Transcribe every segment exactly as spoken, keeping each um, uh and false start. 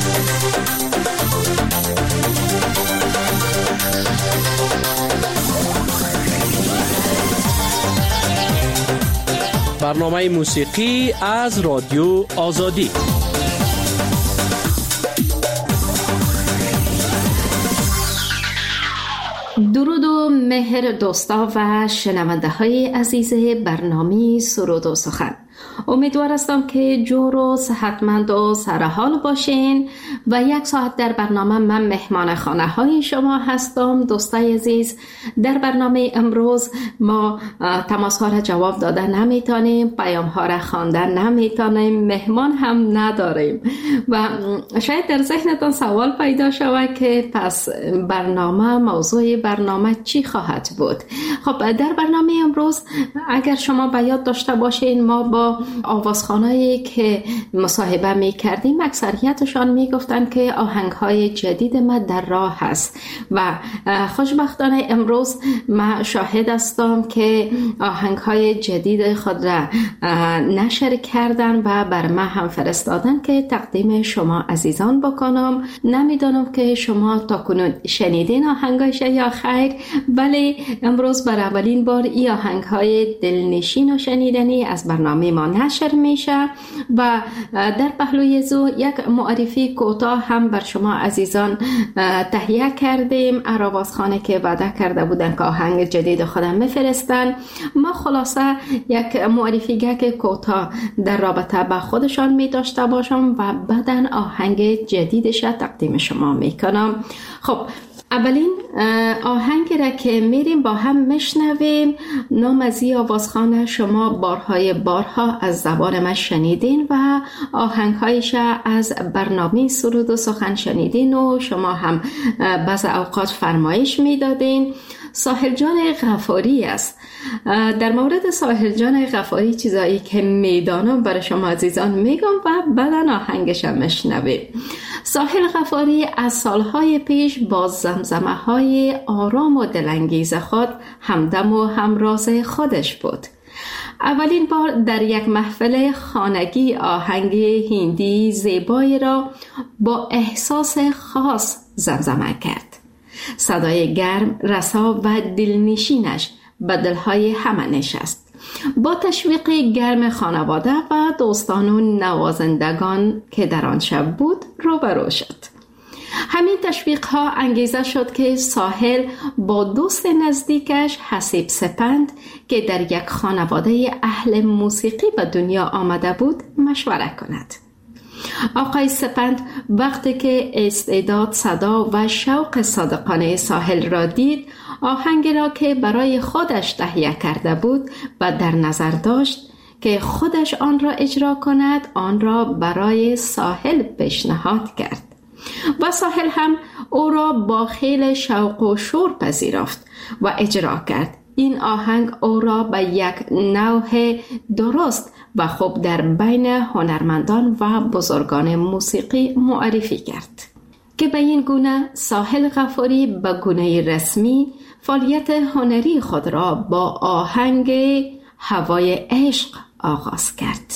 برنامه موسیقی از رادیو آزادی. درود و مهر دوستا و شنونده های عزیز برنامه سرود و سخن. امیدوار هستم که جور و صحتمند و سرحال باشین و یک ساعت در برنامه من مهمان خانه های شما هستم. دوستای عزیز، در برنامه امروز ما تماس ها را جواب دادن نمیتونیم، پیام ها را خواندن نمیتونیم، مهمان هم نداریم و شاید در ذهنتان سوال پیدا شود که پس برنامه موضوع برنامه چی خواهد بود. خب در برنامه امروز اگر شما به یاد داشته باشین، ما با آوازخوانایی که مصاحبه می کردیم اکثریتشان می گفتن که آهنگ‌های جدید ما در راه هست و خوشبختانه امروز ما شاهد هستم که آهنگ‌های جدید خود را نشر کردن و بر ما هم فرستادن که تقدیم شما عزیزان بکنم. نمیدانم که شما تا کنون شنیدین آهنگایش یا خیر، ولی امروز بر اولین بار این آهنگ‌های دلنشین و شنیدنی از برنامه ما نشر میشه و در پهلوی زو یک معرفی کوتاه هم بر شما عزیزان تهیه کردیم. آوازخوانی که وعده کرده بودن که آهنگ جدید خودم میفرستن، ما خلاصه یک معرفی گک کوتاه در رابطه با خودشان می داشته باشم و بعدن آهنگ جدیدش تقدیم شما میکنم. خب اولین آهنگی را که میریم با هم میشنویم، نام از این آوازخوانه شما بارهای بارها از زبان من شنیدین و آهنگهایش از برنامه سرود و سخن شنیدین و شما هم بعض اوقات فرمایش میدادین. ساحل جان غفاری است. در مورد ساحل جان غفاری چیزایی که میدانم برای شما عزیزان میگم و بعدن آهنگش هم میشنویم. ساحل غفاری از سالهای پیش با زمزمه های آرام و دلانگیز خود همدم و همراز خودش بود. اولین بار در یک محفل خانگی آهنگ هندی زیبایی را با احساس خاص زمزمه کرد. صدای گرم، رسا و دلنشینش به دلهای همه نشست. با تشویق گرم خانواده و دوستان و نوازندگان که در آن شب بود روبرو شد. همین تشویق ها انگیزه شد که ساحل با دوست نزدیکش حسیب سپند که در یک خانواده اهل موسیقی به دنیا آمده بود مشوره کند. آقای سپند وقتی که استعداد، صدا و شوق صادقانه ساحل را دید، آهنگی را که برای خودش تهیه کرده بود و در نظر داشت که خودش آن را اجرا کند، آن را برای ساحل پیشنهاد کرد و ساحل هم او را با خیل شوق و شور پذیرفت و اجرا کرد. این آهنگ او را به یک نوع درست و خوب در بین هنرمندان و بزرگان موسیقی معرفی کرد که به این گونه ساحل غفاری به گونه رسمی فعالیت هنری خود را با آهنگ هوای عشق آغاز کرد.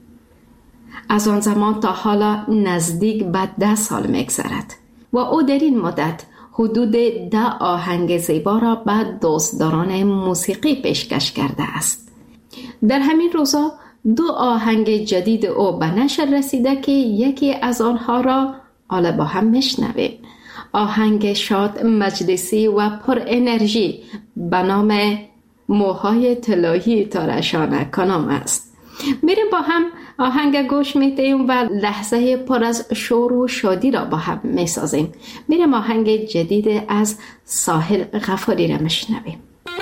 از آن زمان تا حالا نزدیک به ده سال می‌گذرد و او در این مدت حدود ده آهنگ زیبا را به دوستداران موسیقی پیشکش کرده است. در همین روزا دو آهنگ جدید او به نشر رسیده که یکی از آنها را حالا با هم میشنویم. آهنگ شاد، مجلسی و پر انرژی به نام موهای طلایی تارشانه کنم است. میریم با هم آهنگ گوش میدیم و لحظه پر از شور و شادی را با هم میسازیم. میریم آهنگ جدید از ساحل غفاری را میشنویم.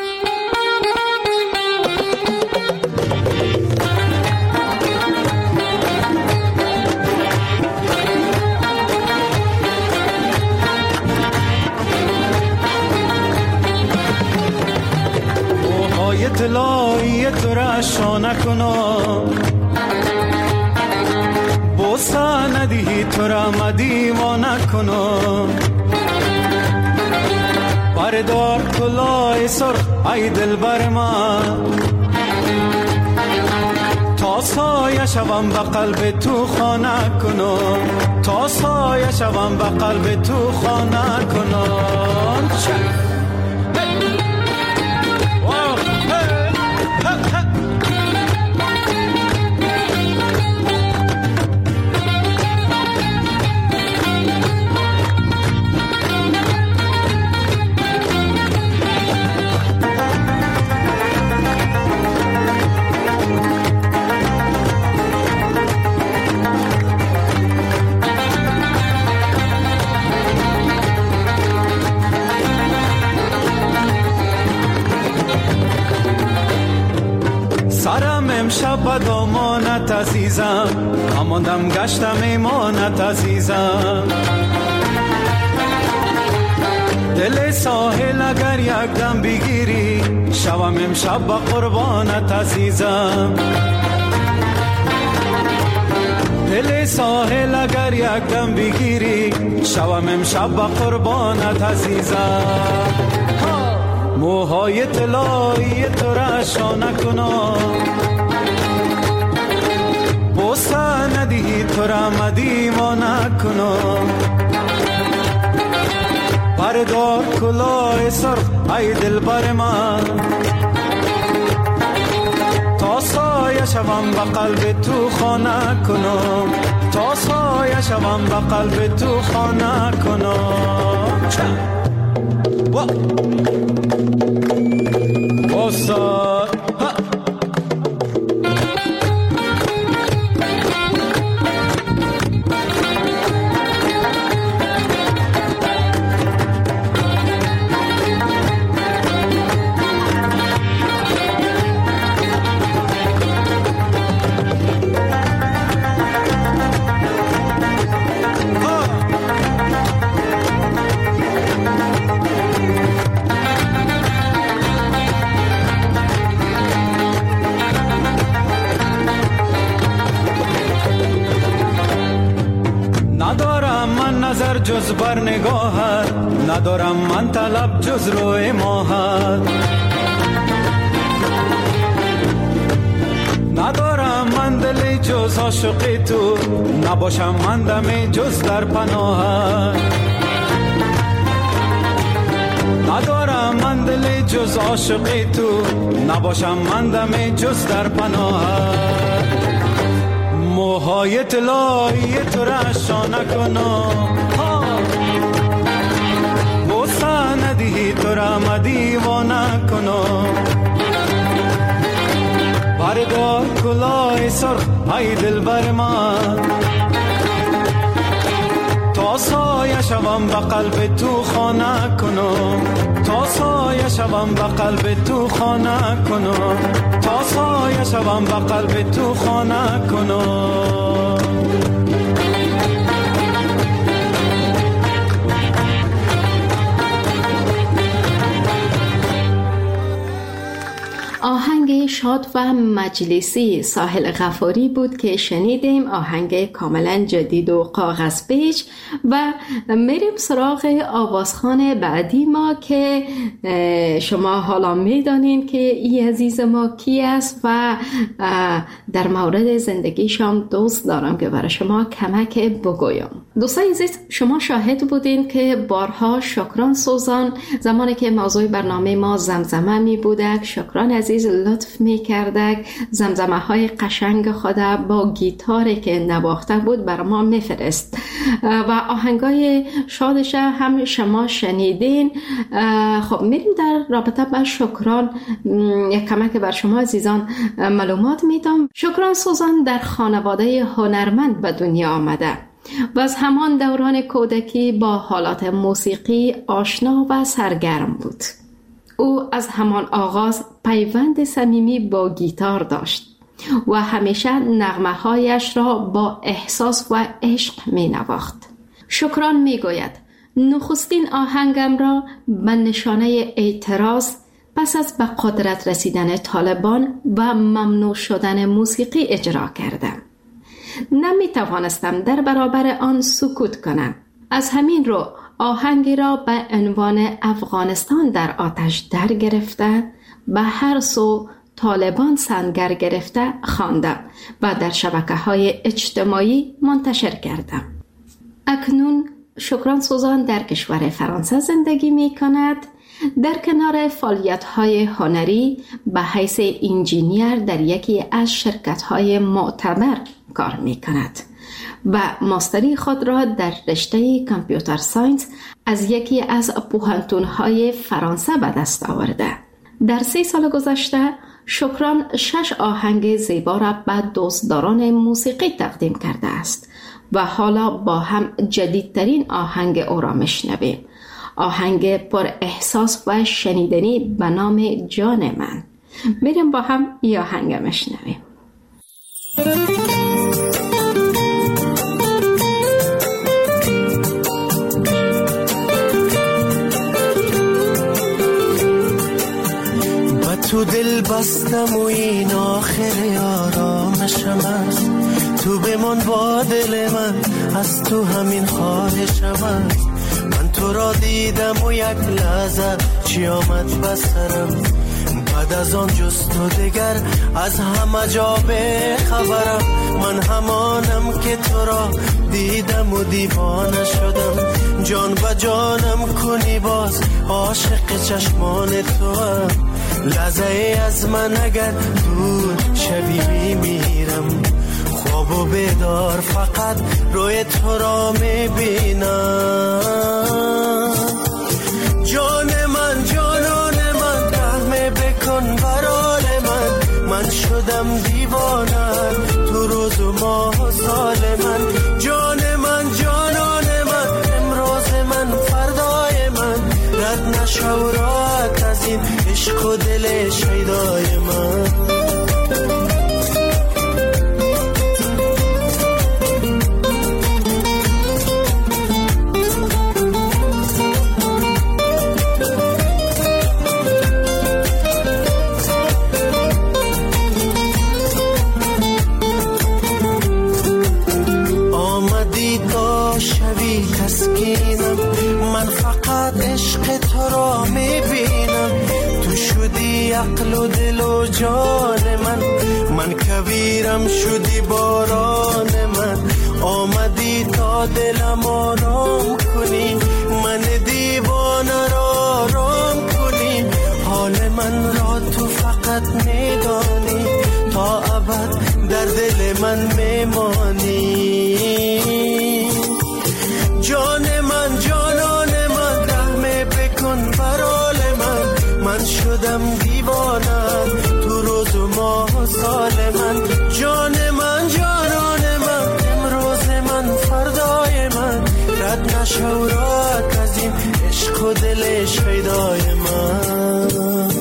موهای طلایی تارشانه کنم، بوسه ندهی تو را مدیوانه کنم. بردار کلاه سرخ ای دل بر من، تا سایه شوم به قلب تو خانه کنم. تا سایه شوم و قلب تو خانه کنم. شب دامانت عزیزم، اماندم گشتم ایمانت عزیزم. دل ساحل اگر یک دم بگیری، شوم امشب با قربانت عزیزم. دل ساحل اگر یک دم بگیری، شوم امشب با قربانت عزیزم. موهای طلایی تو را شانه کنم، بوسه ندهی تو را مدیوانه کنم. بردار کلاه سرخ ای دل بر من، تا سایه شوم به قلب تو خانه کنم. تا سایه شوم به قلب تو خانه کنم. بوسه نظر جز بر نگاهت، ندارم من طلب جز روی ماهت. ندارم من دلی جز عاشقی تو، نباشم من دمی جز در پناهت. ندارم من دلی جز عاشقی تو، نباشم من دمی جز در پناهت. موهای طلایی تو را شانه کنم، بوسه ندهی تو را مدیوانه کنم. بردار کلاه سرخ ای دل بر من، تا سایه شوم به قلب تو خانه کنم. تا سایه شوم به قلب تو خانه کنم. تا سایه شوم به قلب تو خانه کنم. آهنگ شاد و مجلسی ساحل غفاری بود که شنیدیم. آهنگ کاملا جدید و کاغذ پیچ. و میریم سراغ آوازخوان بعدی ما که شما حالا میدانین که این عزیز ما کی است و در مورد زندگیشم دوست دارم که برای شما کمک بگویم. دوستان عزیز، شما شاهد بودین که بارها شکران سوزان زمانی که موضوع برنامه ما زمزمه می بودک، شکران عزیز لطف می کردک زمزمه های قشنگ خود با گیتاری که نواخته بود بر ما می فرست و آهنگای شادش هم شما شنیدین. خب میریم در رابطه با شکران یک کمک بر شما عزیزان معلومات میدم. شکران سوزان در خانواده هنرمند به دنیا آمده و از همان دوران کودکی با حالات موسیقی آشنا و سرگرم بود. او از همان آغاز پیوند صمیمی با گیتار داشت و همیشه نغمه‌هایش را با احساس و عشق می نواخت. شکران می گوید نخستین آهنگم را به نشانه اعتراض پس از به قدرت رسیدن طالبان و ممنوع شدن موسیقی اجرا کردم. نمی توانستم در برابر آن سکوت کنم. از همین رو آهنگی را به عنوان افغانستان در آتش در گرفته به هر سو طالبان سنگر گرفته خواندم و در شبکه‌های اجتماعی منتشر کردم. اکنون شکران سوزان در کشور فرانسه زندگی می کند. در کنار فعالیت‌های هنری به حیث انجینیر در یکی از شرکت‌های معتبر کار می کند و ماستری خود را در رشته کامپیوتر ساینس از یکی از پوهنتون‌های فرانسه به دست آورده. در سه سال گذشته شکران شش آهنگ زیبا را به دوستداران موسیقی تقدیم کرده است و حالا با هم جدیدترین آهنگ او را میشنویم. آهنگ پر احساس و شنیدنی به نام جان من. میریم با هم این آهنگ میشنویم. تو دل بستم و این آخر آرامشم است، تو بمان با دل من، از تو همین خواهشم است. من تو را دیدم و یک لحظه چی آمد بسرم، بعد از آن جز تو دگر از همه جا به خبرم. من همانم که تو را دیدم و دیوانه شدم، جان و جانم کنی باز عاشق چشمان تو هم. لحظه از من اگر دور شوی میمیرم، خواب و بیدار فقط روی تو را میبینم. جان من جانان من رحم بکن برال من، من شدم دیوانه تو روز و ماه و سال من. جان من جانان من امروز من فردای من، رد نشو راحت از این عشق و دل شیدای من. آمدی تا شوی تسکینم، من فقط عشق تو را میبینم. تو شدی عقل و دل و جان من، من کویرم شدی باران من. آمدی تا دلم آرام کنی، من دیوانه را آرام کنی. حال من را تو فقط میدانی، تا ابد در دل من میمانی. جان من جانان من رحم بکن برال من، من شدم دیوانه تو روز و ماه و سال من. جان من جانان من امروز من فردای من، رد نشو راحت از این عشق و دل شیدای من.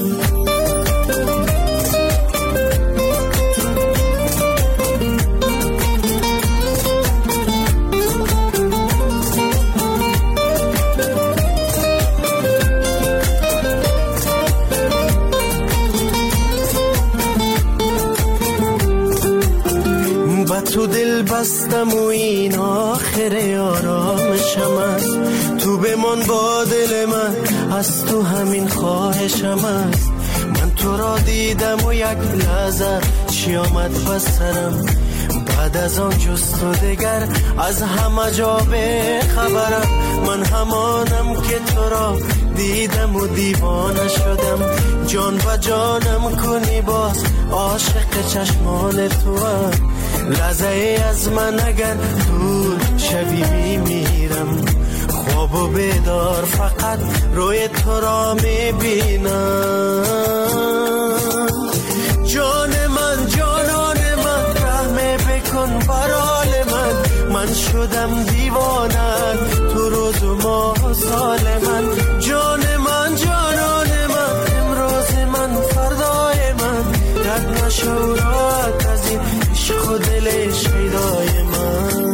تو دل بستم و این آخر آرامشم است، تو بمان با دل من، از تو همین خواهشم است. من تو را دیدم و یک لحظه چی آمد بسرم، بعد از آن جز تو دگر از همه جا به خبرم. من همانم که تو را دیدم و دیوانه شدم، جان و جانم کنی باز عاشق چشمان تو هم. لحظه از من اگر دور شوی میمیرم، خواب و بیدار فقط روی تو را میبینم. جان من جانان من رحم بکن برال من، من شدم دیوانه تو روز و ماه و سال من. جان من جانان من امروز من فردای من، رد نشو راحت از این عشق و دل شیدای من.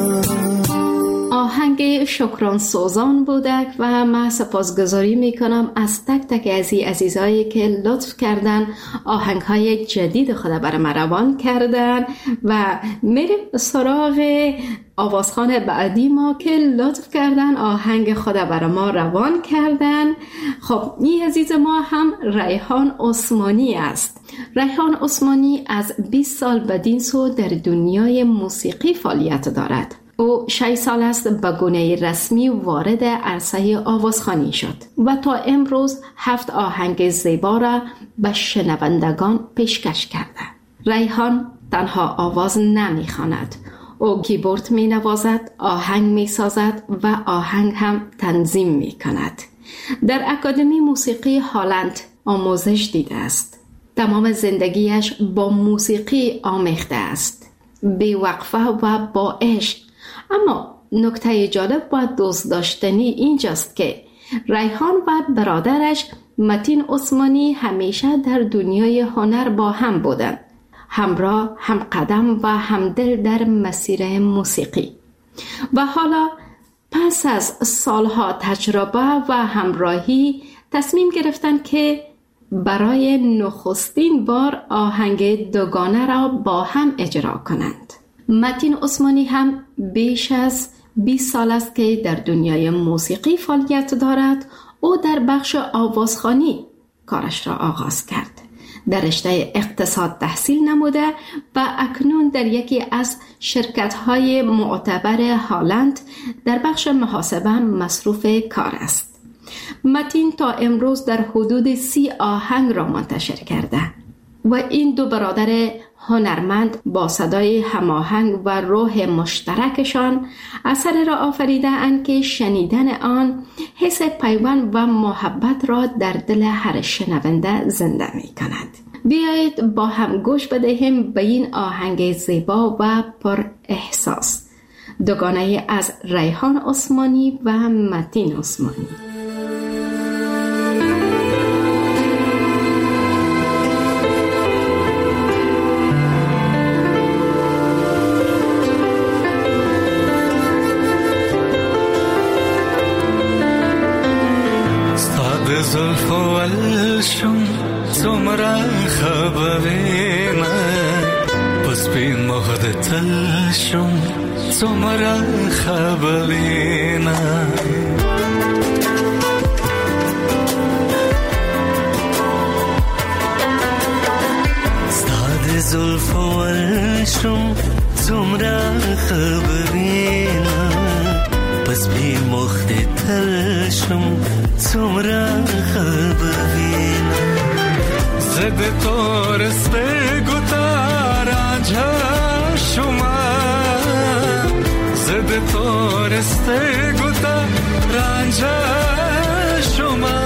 آهنگ شکران سوزان بودک و من سپاسگزاری میکنم از تک تک از این عزیزایی که لطف کردن آهنگ های جدید خود برای ما روان کردن و میریم سراغ آوازخوان بعدی ما که لطف کردن آهنگ خود برای ما روان کردن. خب این عزیز ما هم ریحان عثمانی است. ریحان عثمانی از بیست سال بدین سو در دنیای موسیقی فعالیت دارد. او شش سال است به گونه رسمی وارد عرصه آوازخوانی شد و تا امروز هفت آهنگ زیبا را به شنوندگان پیشکش کرده. ریحان تنها آواز نمی خواند، او کیبورد می نوازد، آهنگ می سازد و آهنگ هم تنظیم می کند. در اکادمی موسیقی هالند آموزش دیده است. تمام زندگیش با موسیقی آمیخته است، بی وقفه و با عشق. اما نکته جالب و دوست داشتنی اینجاست که ریحان و برادرش متین عثمانی همیشه در دنیای هنر با هم بودند، همراه، هم قدم و همدل در مسیر موسیقی. و حالا پس از سالها تجربه و همراهی تصمیم گرفتند که برای نخستین بار آهنگ دوگانه را با هم اجرا کنند. متین عثمانی هم بیش از بیست سال است که در دنیای موسیقی فعالیت دارد. او در بخش آوازخوانی کارش را آغاز کرد. در رشته اقتصاد تحصیل نموده و اکنون در یکی از شرکت‌های معتبر هالند در بخش محاسبه مصروف کار است. متین تا امروز در حدود سی آهنگ را منتشر کرده و این دو برادر هنرمند با صدای هماهنگ و روح مشترکشان اثری را آفریده اند که شنیدن آن حس پیوند و محبت را در دل هر شنونده زنده می کند. بیایید با هم گوش بدهیم به این آهنگ زیبا و پر احساس، دوگانه از ریحان عثمانی و متین عثمانی. زلف و الشم څومره خبرینه پس بین مهد تلشم څومره خبرینه ستاد زلف و الشم څومره خبرینه پس بین مهد تلشم څومره خبرینه زد تورس بگو تارانجا شما زد تورس بگو تارانجا شما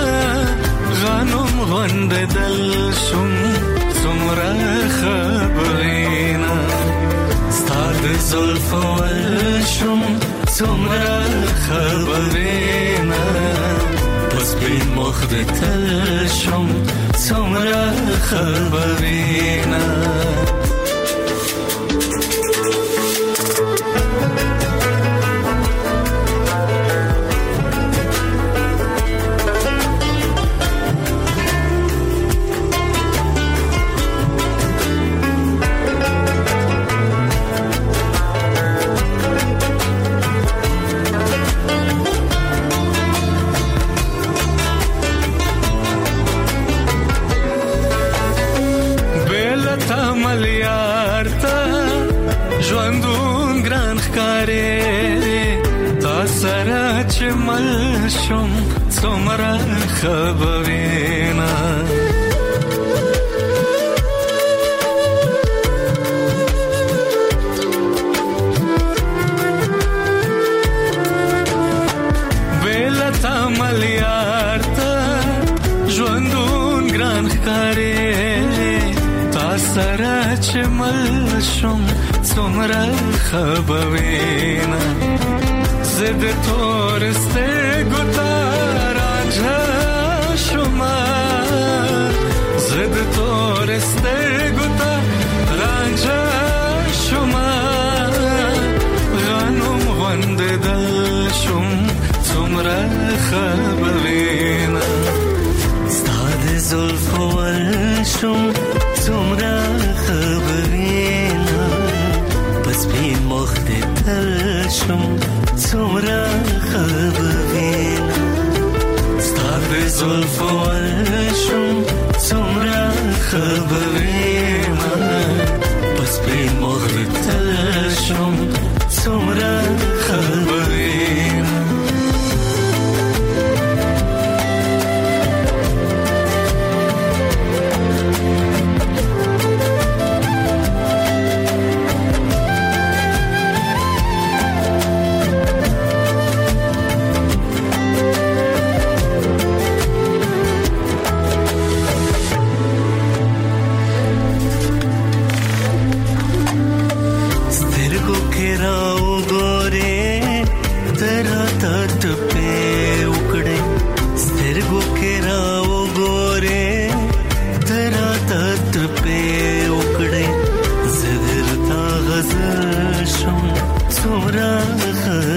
غنم غند دل شم څومره خبرینه ستاد زلف و الشم څومره خبرینه پس بین مخد تلشم څومره خبرینه ملشم څومره خبرینه بیلتا ملیارتا ژوندون ګران ښکارې تا سره چې ملشم څومره خبرینه زد تورسته گوتارانجا شما زد تورسته گوتارانجا شما غنم غند دل شم څومره خبرینه ستاد زلف و الشم څومره خبرینه پس بین مخد تلشم څومره خبرینه ستاد زلف و الشم څومره خبرینه پس بین مخد تلشم څومره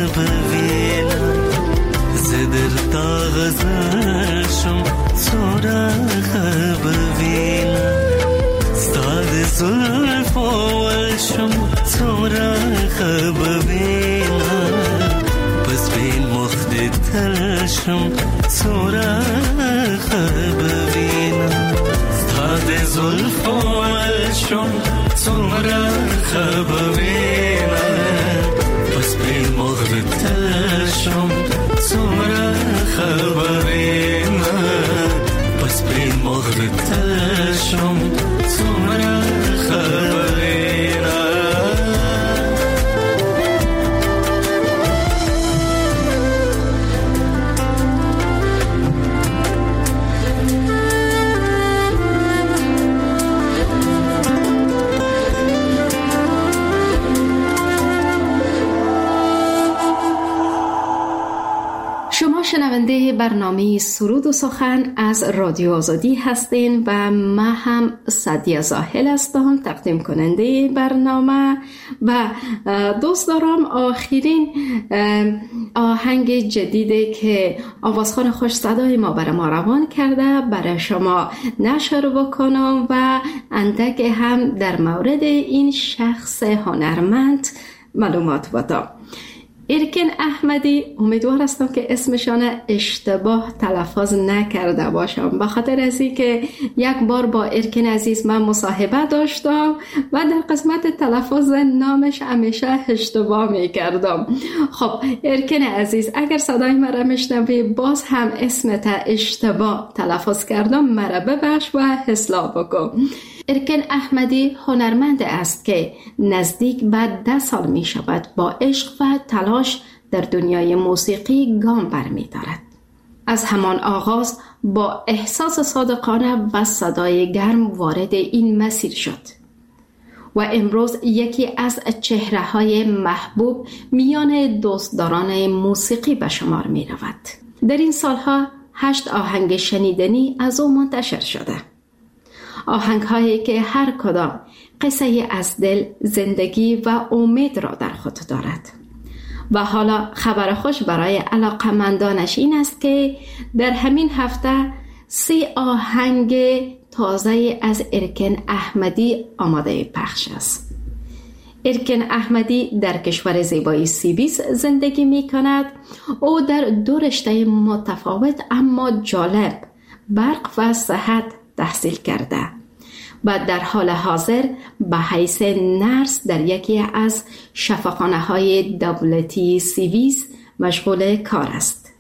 ببینم زدر تا غزلشم سرخ ببینم ستاد زلف اولشم سرخ ببینم بس بین مخد تلشم سرخ ببینم ستاد زلف اولشم سرخ ببینم بس بین مخد تلشم سرخ ببینم بس بین مخد تلشم سرخ ببینم. شنونده برنامه سرود و سخن از رادیو آزادی هستین و من هم سعدیه زاهل هستم تقدیم کننده برنامه و دوست دارم آخرین آهنگ جدیده که آوازخوان خوش صدای ما برای ما روان کرده برای شما نشر بکنم و اندک هم در مورد این شخص هنرمند معلومات بدم. ارکن احمدی، امیدوار هستم که اسمشان اشتباه تلفظ نکرده باشم، به خاطر از این که یک بار با ارکن عزیز من مصاحبه داشتم و در قسمت تلفظ نامش همیشه اشتباه میکردم. خب ارکن عزیز، اگر صدای مرا میشنوی باز هم اسمت اشتباه تلفظ کردم، مرا ببخش و اصلاح بکن. ارکن احمدی هنرمند است که نزدیک به ده سال می شود با عشق و تلاش در دنیای موسیقی گام برمی دارد. از همان آغاز با احساس صادقانه و صدای گرم وارد این مسیر شد و امروز یکی از چهره های محبوب میان دوستداران موسیقی به شمار می رود. در این سالها هشت آهنگ شنیدنی از او منتشر شده. آهنگ هایی که هر کدام قصه از دل، زندگی و امید را در خود دارد. و حالا خبر خوش برای علاقمندانش این است که در همین هفته سه آهنگ تازه از ارکن احمدی آماده پخش است. ارکن احمدی در کشور زیبای سوئیس زندگی می کند. او در دو رشته متفاوت اما جالب، برق و صحت، تحصیل کرده و در حال حاضر به حیث نرس در یکی از شفاخانه های دولتی سوئیس مشغول کار است.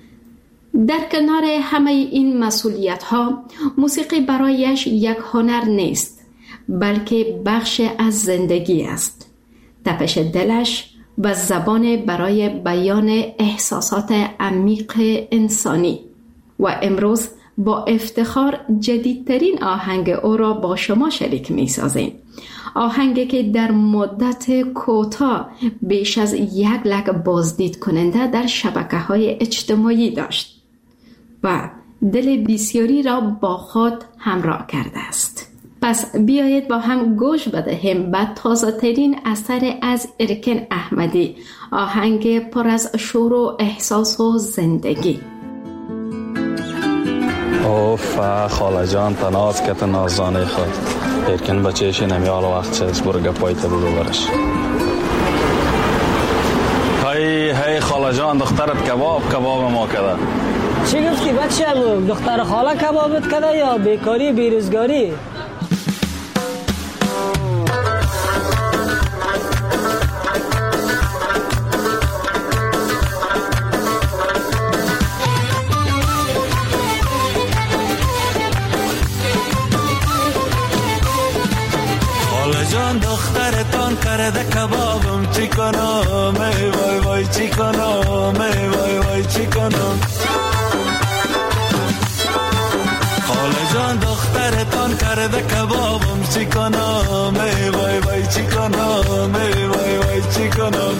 در کنار همه این مسئولیت ها، موسیقی برایش یک هنر نیست بلکه بخش از زندگی است. تپش دلش و زبان برای بیان احساسات عمیق انسانی. و امروز با افتخار جدیدترین آهنگ او را با شما شریک می سازیم. آهنگی که در مدت کوتاه بیش از یک لک بازدید کننده در شبکه های اجتماعی داشت و دل بسیاری را با خود همراه کرده است. پس بیایید با هم گوش بدهیم به تازه ترین اثر از ارکن احمدی، آهنگ پر از شور و احساس و زندگی. اوف خاله جان تناز که تنازانه خود ارکن بچهشی نمیال وقت چیز برو گپایت برو برش. هی هی خاله جان دخترت کباب کباب ما کده. چی گفتی بچه؟ دختر خاله کبابت کده یا بیکاری بیروزگاری؟ دخترتان کرده کبابم چی کنم ای وای وای چی کنم ای وای وای چی کنم. خاله جان دخترتان کرده کبابم چی کنم ای وای وای چی کنم ای وای وای چی کنم.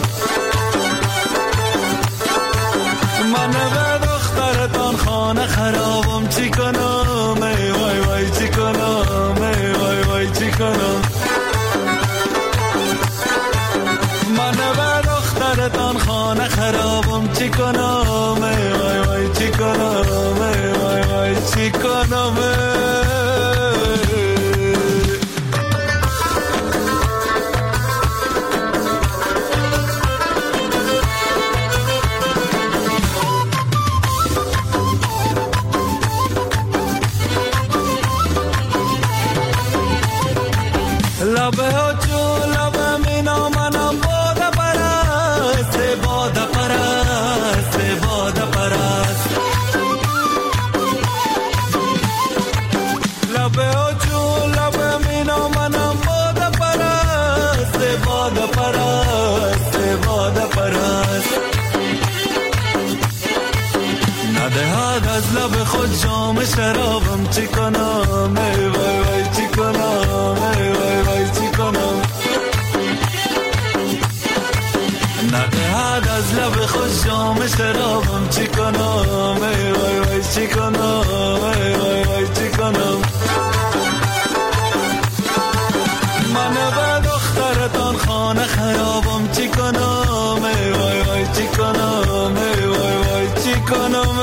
من به دخترتان خانه خرابم چی کنم ای وای وای چی کنم ای وای وای چی کنم. من به دخترتان خانه خانه خرابم چی کنم وای وای چی کنم وای وای چی کنم لبه ها چون لبه مینا منم باده پرست باده پرست باده پرست لبه ها چون لبه مینا منم باده پرست باده پرست باده پرست ندهد از لب خود جام شرابم چی کنم ای وای وای چی کنم ای وای وای چی کنم ندهد از لب خود جام شرابم چی کنم ای وای وای چی کنم ای وای وای چی کنم من به دخترتان خانه خرابم چی کنم ای وای وای چی کنم ای وای وای چی کنم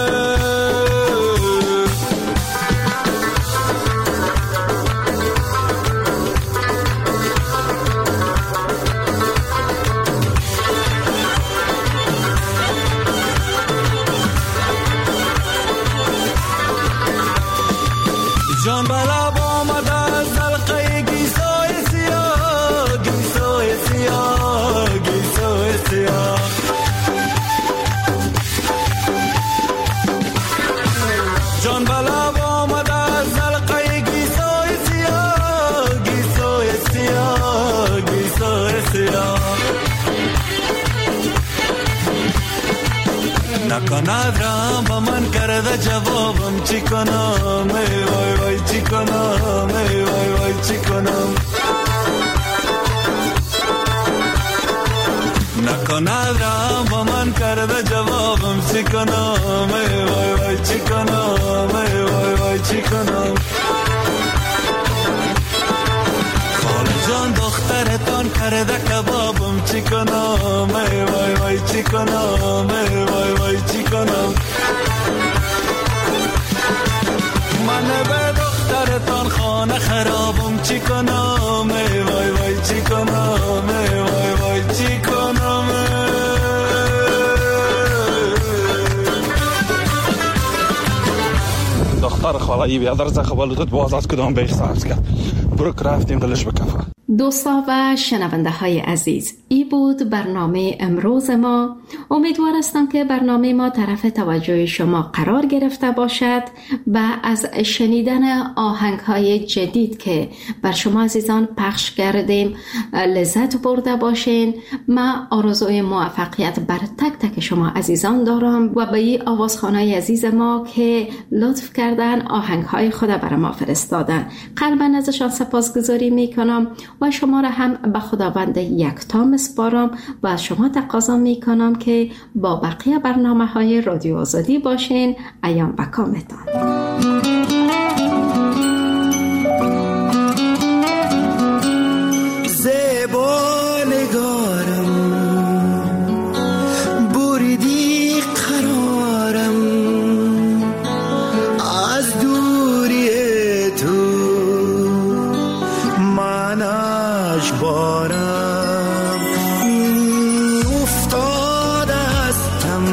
جان بلاب آمده از حلقه گیسوی سیاه گیسوی سیاه گیسوی سیاه جان بلاب آمده از حلقه گیسوی سیاه گیسوی سیاه گیسوی سیاه نکند رام با من کرده جوابم چی کنم ای وای وای چی کنم ای وای وای چی کنم نکند رام با من کرده جوابم چی کنم ای وای وای چی کنم ای وای وای چی کنم خاله جان دخترتان کرده کبابم چی کنم ای وای وای چی کنم ای وای وای چی کنم من به دخترتان خانه خرابم چی کنم ای وای وای چی کنم ای وای وای چی کنم دختر خاله ای بیادر زخبالوتت باز از کدام بیش سرز کرد برو رفتیم دلش بکفه. دوستا و شنونده های عزیز، ای بود برنامه امروز ما. امیدوار هستم که برنامه ما طرف توجه شما قرار گرفته باشد و از شنیدن آهنگ های جدید که بر شما عزیزان پخش کردیم لذت برده باشین. من آرزوی موفقیت بر تک تک شما عزیزان دارم و به این آوازخوانای عزیز ما که لطف کردن آهنگ های خود بر ما فرستادن قلبا ازشان سپاسگزاری میکنم و شما را هم به خداوند یکتا میسپارم و از شما تقاضا میکنم که با بقیه برنامه های رادیو آزادی باشین. ایام و کامتان. زیبا نگارم بریدی قرارم از دوری تو من اجبارم افتاده هستم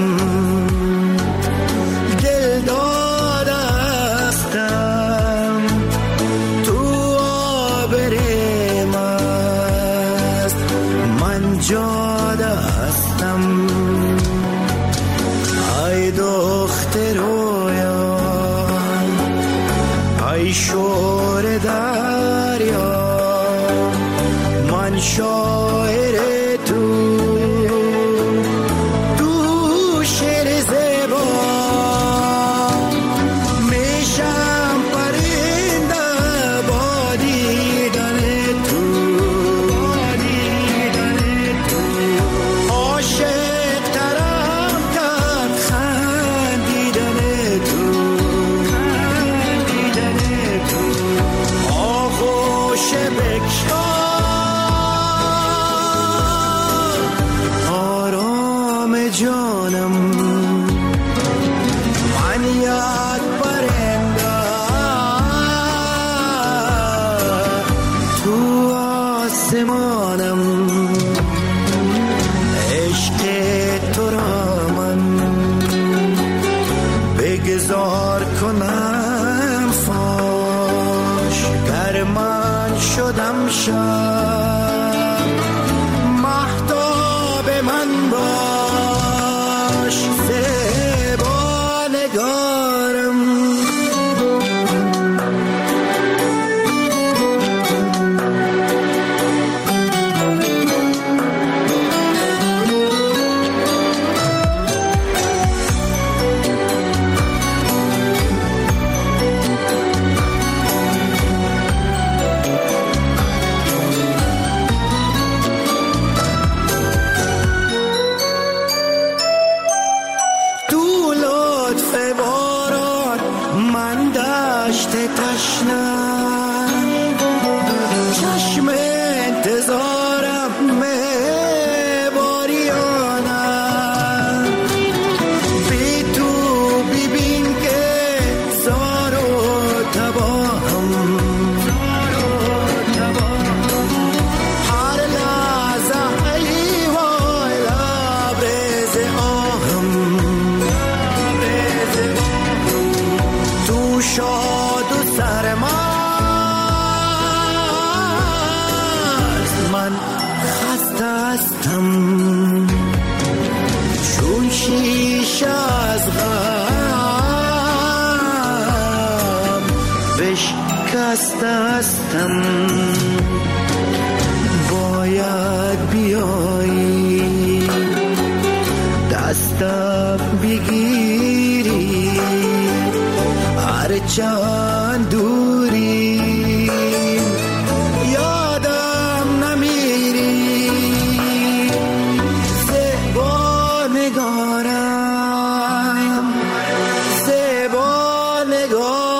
دل داده هستم تو آبرم است من جاده هستم ای دختر رویان ای شور دریا من شاعر تو تو شعر زیبا میشم پرنده با دیدن تو دیدن تو عاشق ترم کرد خندیدن تو خندیدن تو جانم من یک پرنده تو آسمانم عشق تو را من بگذار کنم فاش گر من شدم شب مهتاب من باش زیبا نگارم هستم باید بیایی دستم بگیری هر چند دوری یادم نمیری زیبا نگارم زیبا نگارم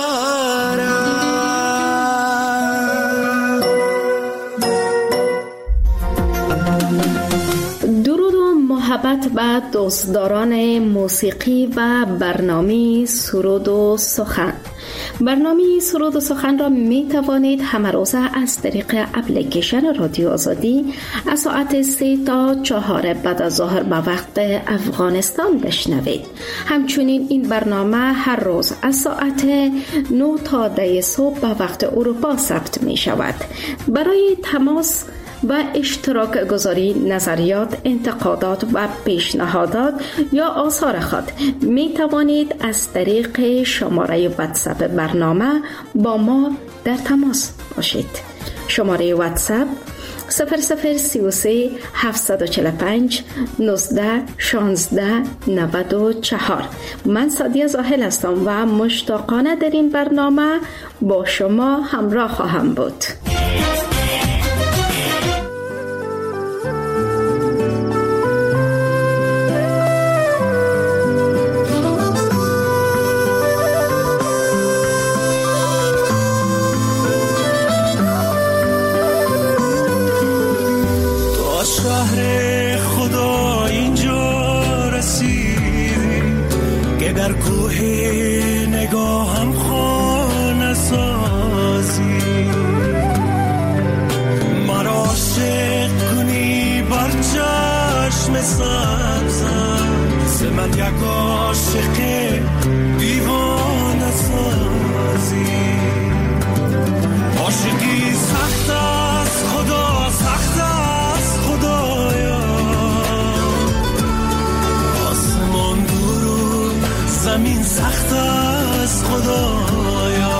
محبت و دوستداران موسیقی و برنامه سرود و سخن. برنامه سرود و سخن را می توانید همه روزه از طریق اپلیکیشن رادیو آزادی از ساعت سه تا چهار بعد از ظهر به وقت افغانستان بشنوید. همچنین این برنامه هر روز از ساعت نه تا ده صبح به وقت اروپا ضبط می شود. برای تماس و اشتراک گذاری نظریات، انتقادات و پیشنهادات یا آثار خود می توانید از طریق شماره واتساپ برنامه با ما در تماس باشید. شماره واتساپ صفر صفر سی و سه هفتصد و چهل و پنج نوزده شانزده نود و چهار. من سادیه زاهل هستم و مشتاقانه در این برنامه با شما همراه خواهم بود. در کوه نگاهم خانه سازی مرا عاشق کنی بر چشم سبزم ز من یک عاشق دیوانه سازی عاشقی سخت است خدا سخت است خدایا آسمان زمین سخت است خدایا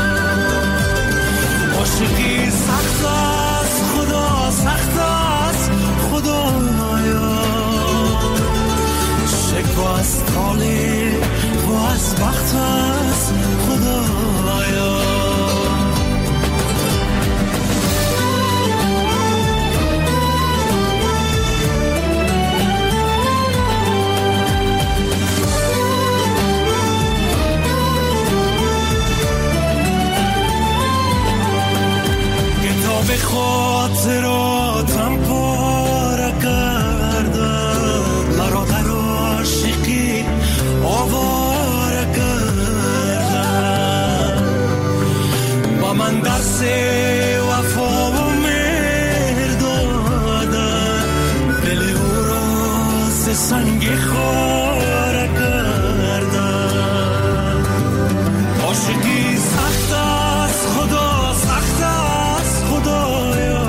عاشقی سخت است خدا سخت است خدایا شکوه از طاله و از بخت است خدایا سنگ خاره کردم. عاشقی سخت است خدا، سخت است خدایا.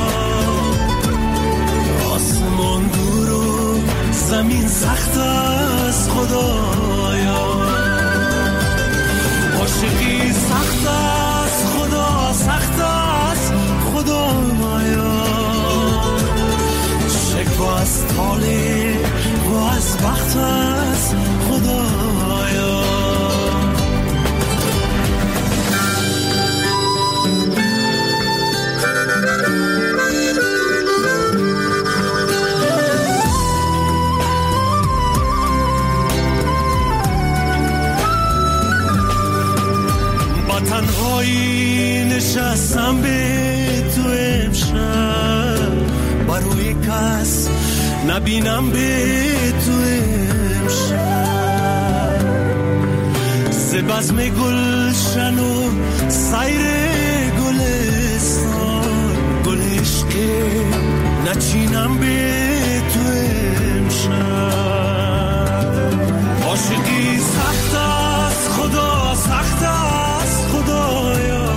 آسمان دور و زمین سخت است خدایا. عاشقی سخت است خدا، سخت است خدایا. شکوه از طاله و از بخت است خدایا. با تنهایی نشستم به تو امشب، بر روی کس نبینم به تو امشب. ز بزم گلشن و سیر گلستان، گل عشق نچینم به تو امشب. عاشقی سخت است خدا، سخت است خدایا.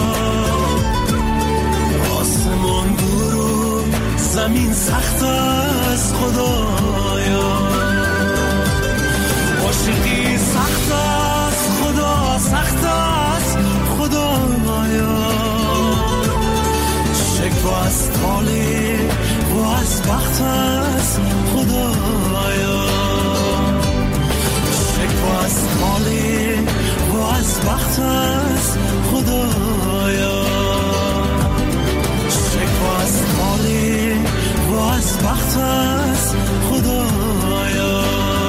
آسمان دور و زمین سخت است خدایا. عاشقی سخت است خدا، سخت است خدایا. شکوه از طاله و از بخت است خدایا. شکوه از طاله و از بخت است خدایا. شکوه از طاله و از بخت است خدایا.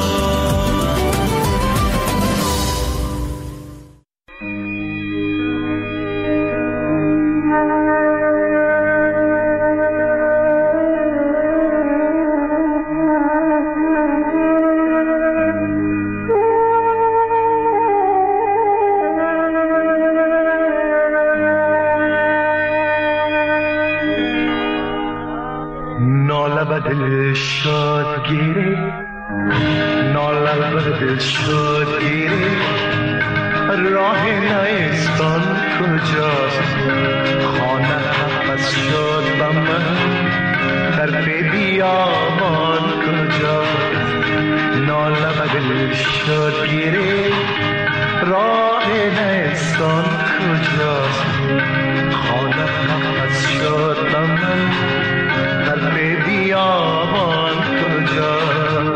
دل شاد گیره، ناله بر دل شاد گیره. راه نیستان کجاست، خانه پس شد با من. در بیابان کجاست، ناله بر دل شاد گیره. راه نیستان کجاست، خانه پس شد با من. در بیابان کجاست.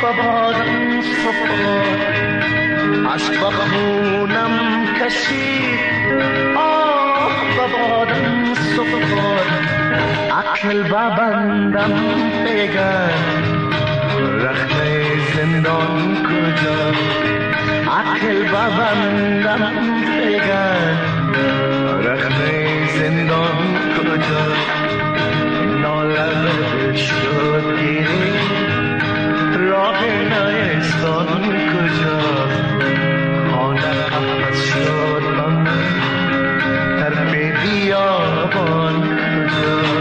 ببادم سفر عشق بخونم کشید آه ببادم سفر عقل ببندم بگر رخنه زندان کجا عقل ببندم بگر رخنه زندان کجا نالبه شد گیری راه نیستان کجا خانه قفص شد من در بیابان کجا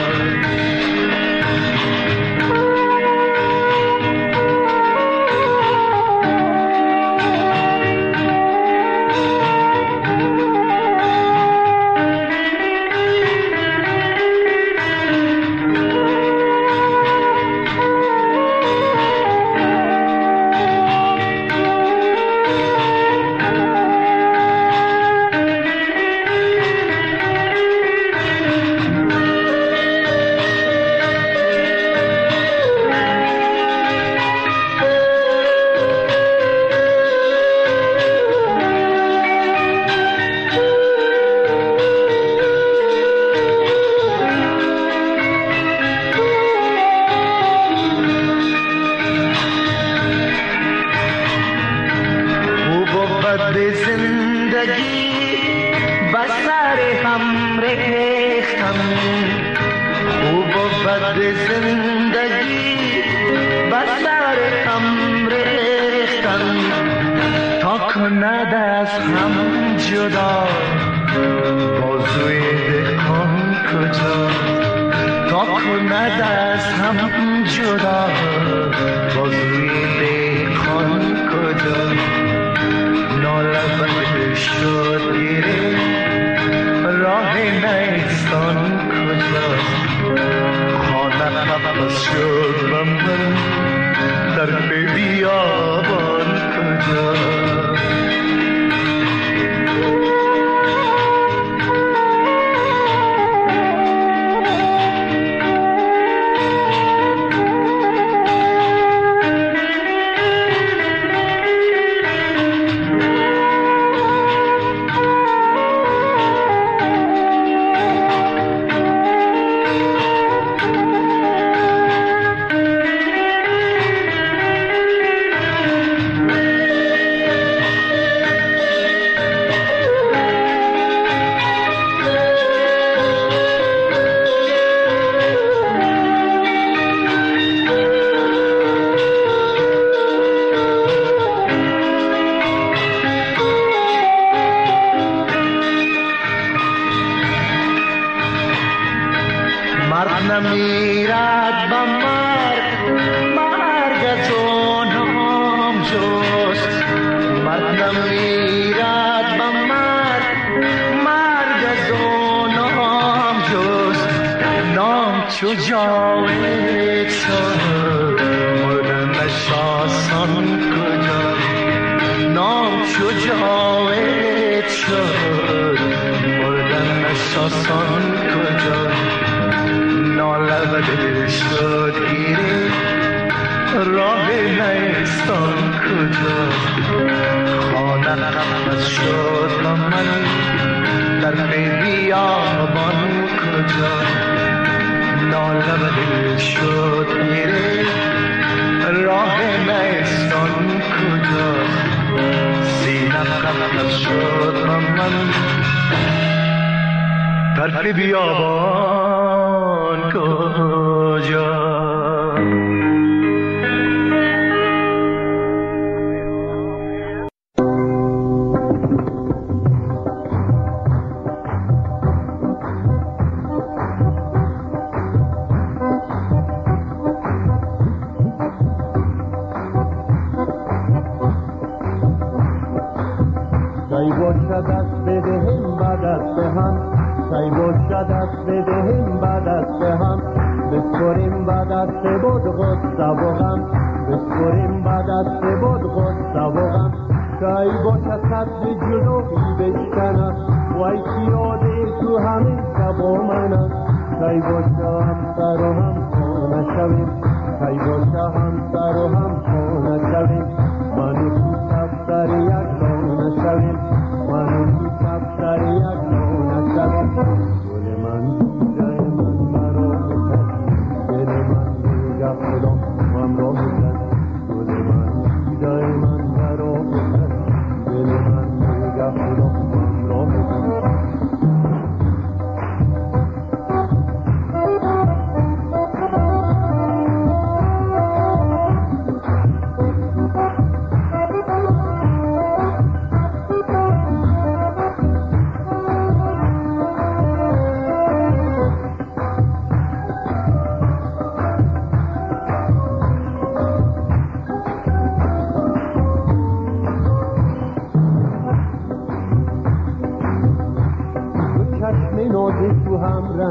Kai bocha ham saro ham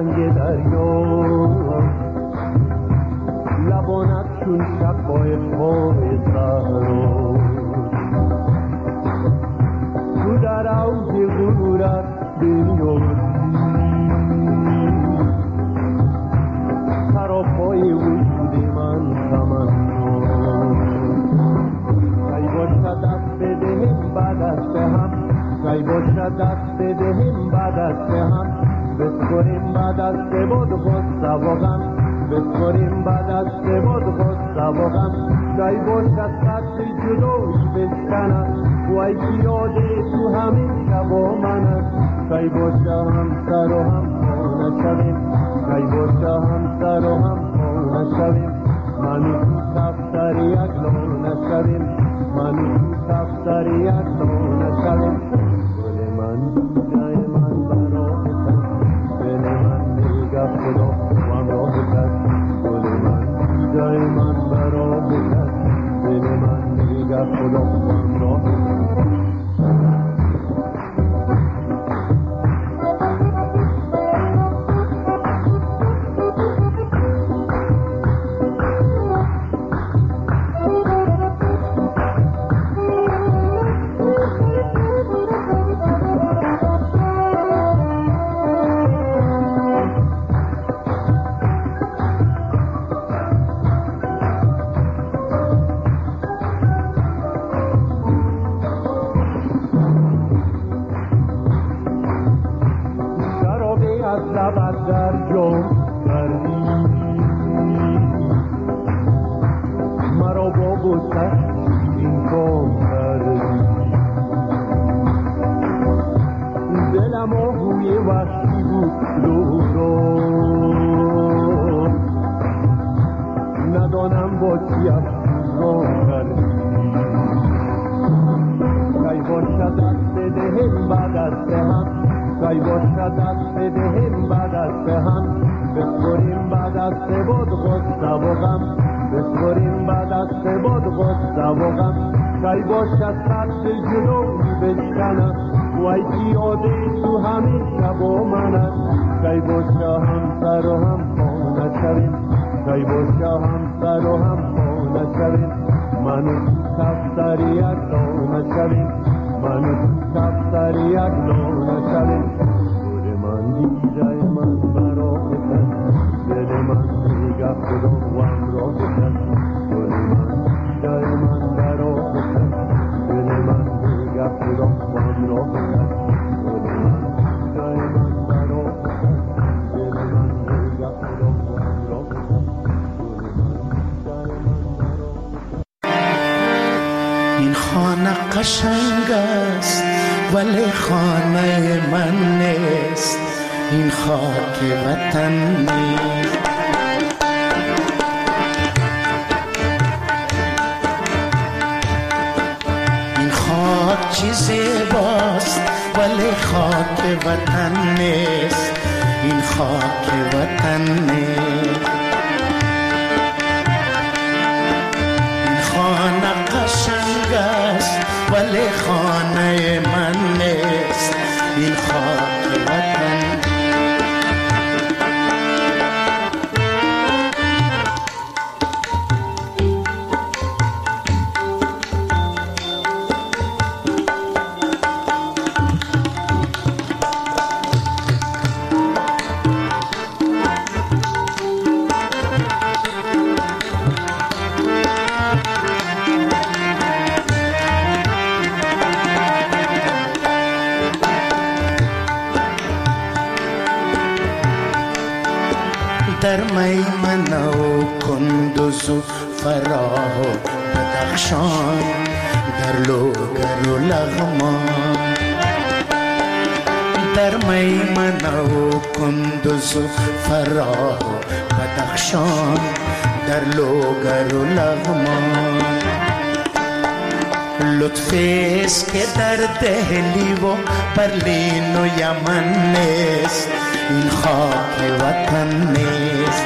آهنگ دریا، لبانت چون شبای پای صحرا، تو در اوج غرورت بمیافتی، سراپای وجود من تمنا، کی باشد دست بدهم بعد از به هم، کی باشد دست بدهم بعد از به هم، بسپریم بعد از به بود خود سواغم، بسپریم بعد از به بود خود سواغم، کی باشد سطح جدایی بشکنم، وای پیاده تو همین شبا من است، کی باشه هم سر و هم پا نشویم، کی باشه هم سر و هم پا نشویم، منو تو کفتر یک لا نشویم، منو تو کفتر یک لا نشویم، گل من جای من برای تن، دل من میگه خدا و همراه تن، گل من جای من برای تن، دل من میگه خدا و همراه تن. کی باشد سطح جلوی بشکنم، وای پیاده تو همین شبا من است، کی باشه هم سر و هم پا نشویم، کی باشه هم سر و هم پا نشویم، منو تو کفتر یک لا نشویم، منو تو کفتر یک لا نشویم، گل من دیجای من برای تن، دل من میگه خدا و همراه تن، گل من دیجای من برای تن، دل من میگه خدا و همراه تن، گل من دیجای من برای تن، دل من میگه خدا و همراه تن، گل من دیجای من برای تن. این خانه قشنگ است ولی خانه من نیست، این خاک وطن نیست. این خاک چی زیباست ولی خاک وطن نیست، این خاک وطن نیست. این خانه قشنگ است ولی خانه من نیست، این خاک وطن. در میمنه و کندوز و فراه و بدخشان، در لوگر و لغمان. در میمنه و کندوز و فراه و بدخشان، در لوگر و لغمان. لطفیست که در دهلی و برلین و یمن نیست، این خاک وطن نیست.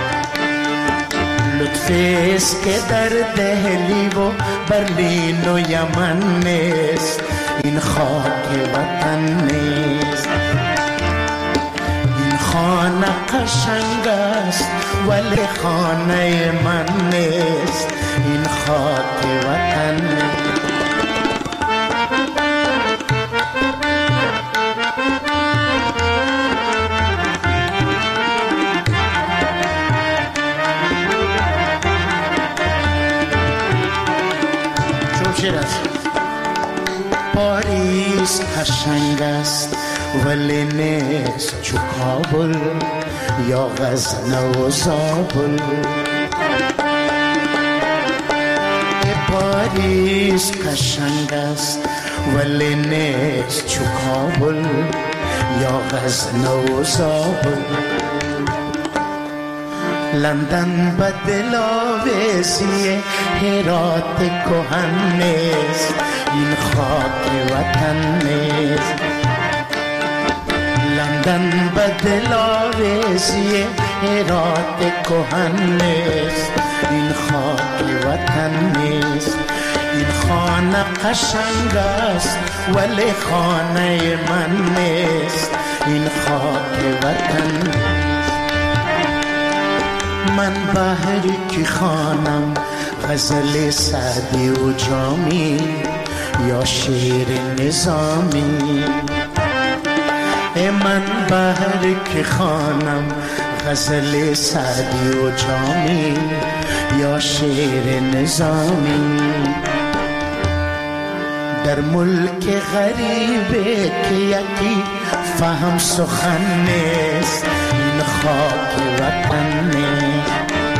لطفیست که در دهلی و برلین و یمن نیست، این خاک وطن نیست. این خانه خانه قشنگ است ولی خانه من نیست، این خاک وطن نیست. پاریس قشنگ است ولی نیست چو کابل یا غزنه و زابل. پاریس قشنگ است ولی نیست چو کابل یا غزنه و زابل. لندن به دلاویزی هرات کهن نیست، این خاک وطن نیست. لندن به دلاویزی هرات کهن نیست، این خاک وطن نیست. این خانه قشنگ است ولی خانه من نیست، این خاک وطن نیست. من بحری که خانم غزل سعدی و جامی یا شعر نظامی. من بحری که خانم غزل سعدی و جامی یا شعر نظامی. در ملک غریبه که یکی فهم سخن نیست، این خاک وطن نیست.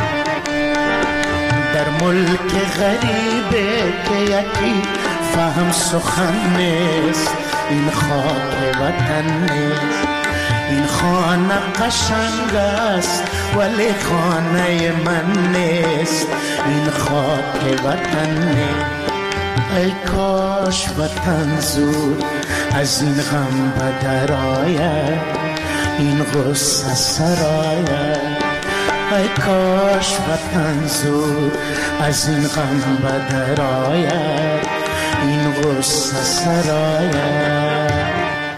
در ملک غریبه که یکی فهم سخن نیست، این خاک وطن نیست. این خانه قشنگ است ولی خانه من نیست، این خاک وطن نیست. ای کاش وطن زود از این غم بدر آید، این غصه سراید. ای کاش وطن زود از این غم بدر آید، این غصه سراید.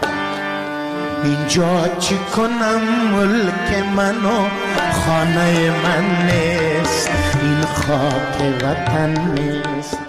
اینجا چی کنم ملک منو خانه من نیست، این خاک وطن نیست.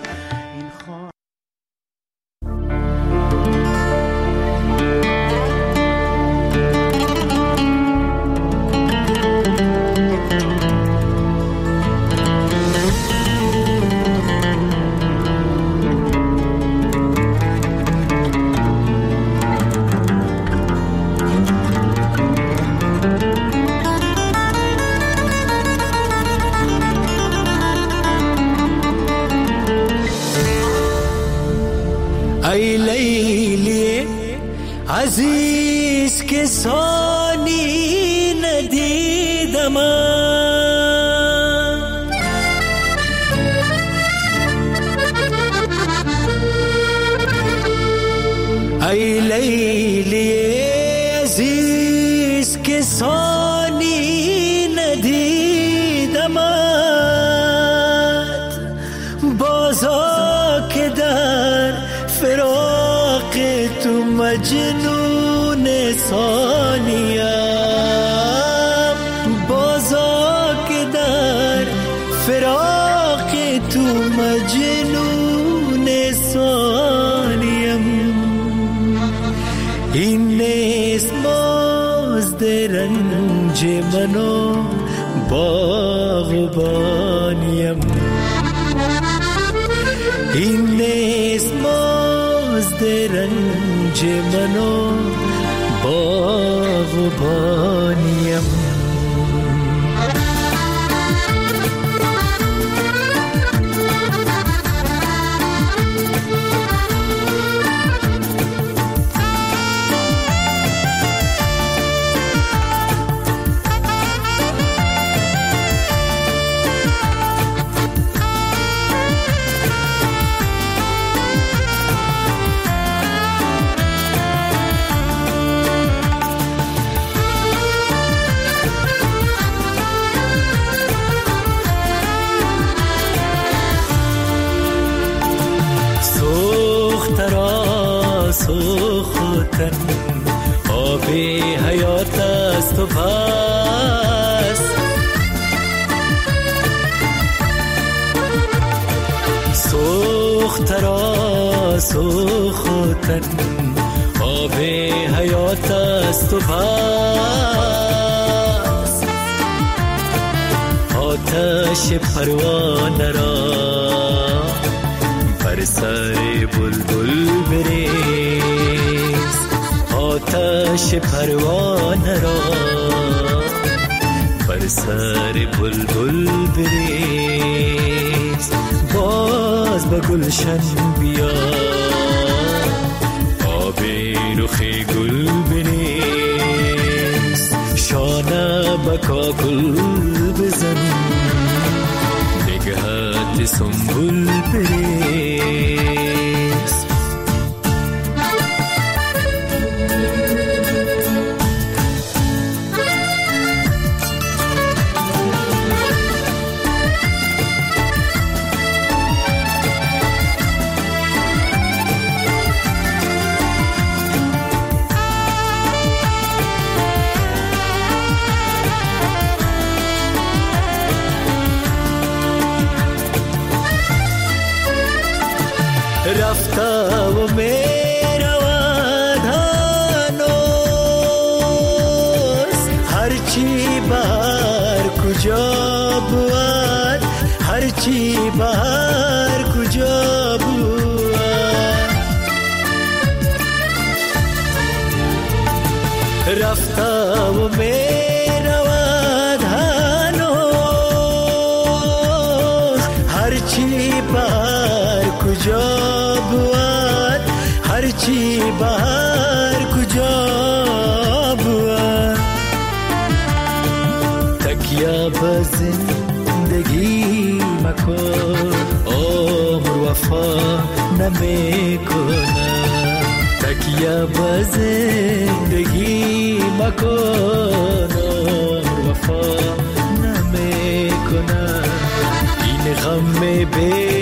ای لیلی عزیز که ثانی ندیدم، ای لیلی عزیز که ثانی ندیدم. بازا که در فراق تو مجنون ثانیم، بازا که در فراق تو مجنون ثانیم. این نیست مزد رنج منو باغبانیم، این نیست مزد رنج منو باغبانیم. سوختن آب حیات است و دخترا سوختن آب حیات است و بس آتش پروانه را بر سر بلبل بریز آتش پروانه را بر سر بلبل بریز باز به گلشن بیا آب رخ گل بریز شانه به کاکل بزن نگهت سنبول بریز رفته و میرود هنوز هرچی بر کجا بود هرچی بر کجا بود رفته و میرود هنوز هرچی بر کجا هرچی بهر کجا بود تکیه به زندگی مکن عمر وفا نمیکنه تکیه به زندگی مکن عمر وفا نمیکنه این غم بی